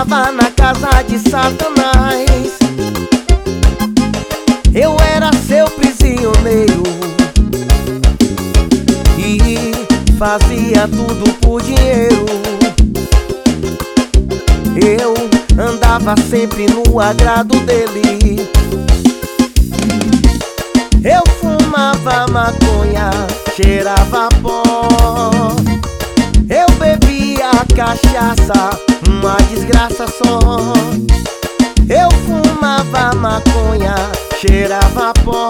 morava na casa de Satanás. Eu era seu prisioneiro e fazia tudo por dinheiro. Eu andava sempre no agrado dele. Eu fumava maconha, cheirava pó. Eu bebia cachaça, uma desgraça só. Eu fumava maconha, cheirava pó.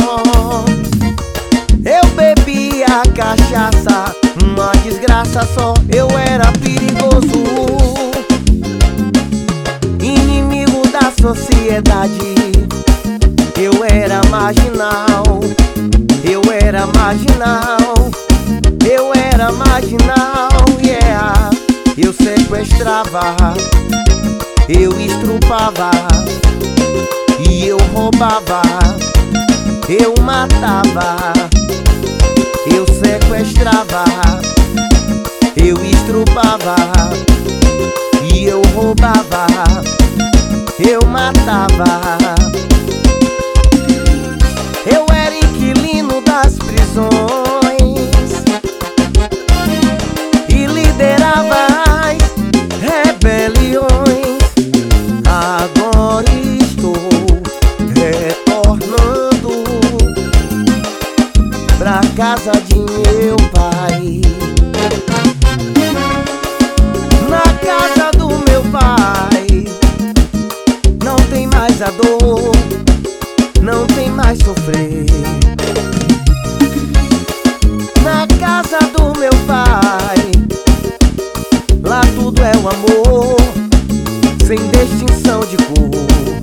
Eu bebia cachaça, uma desgraça só. Eu era perigoso, inimigo da sociedade. Eu era marginal, eu era marginal, eu era marginal, yeah. Eu sequestrava, eu estrupava, e eu roubava, eu matava. Eu sequestrava, eu estrupava, e eu roubava, eu matava. Eu era inquilino das prisões e liderava as rebeliões. Agora estou retornando pra casa de meu pai. Na casa do meu pai não tem mais a dor, não tem mais sofrer. Na casa do meu pai, lá tudo é o amor, sem distinção de cor.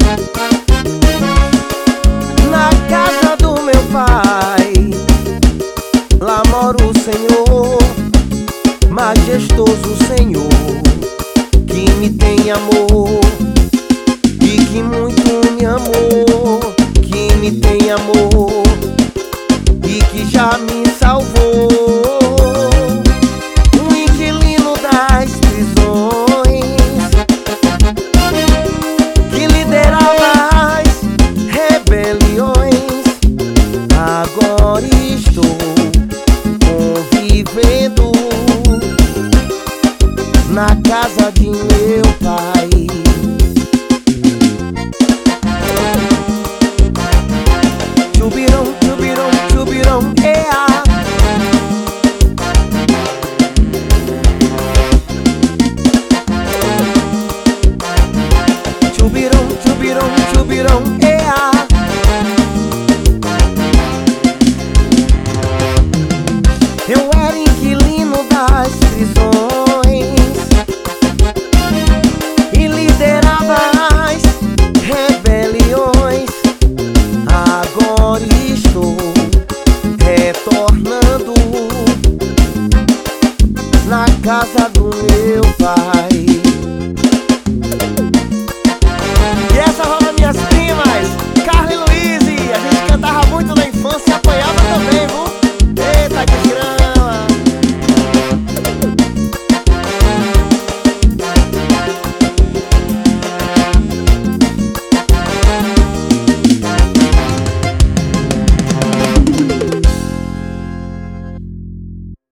Na casa do meu pai, lá mora o Senhor, majestoso Senhor, que me tem amor e que muito me amou, que me tem amor e que já me salvou. Um inquilino das prisões que liderava as rebeliões. Agora estou convivendo na casa de meu pai.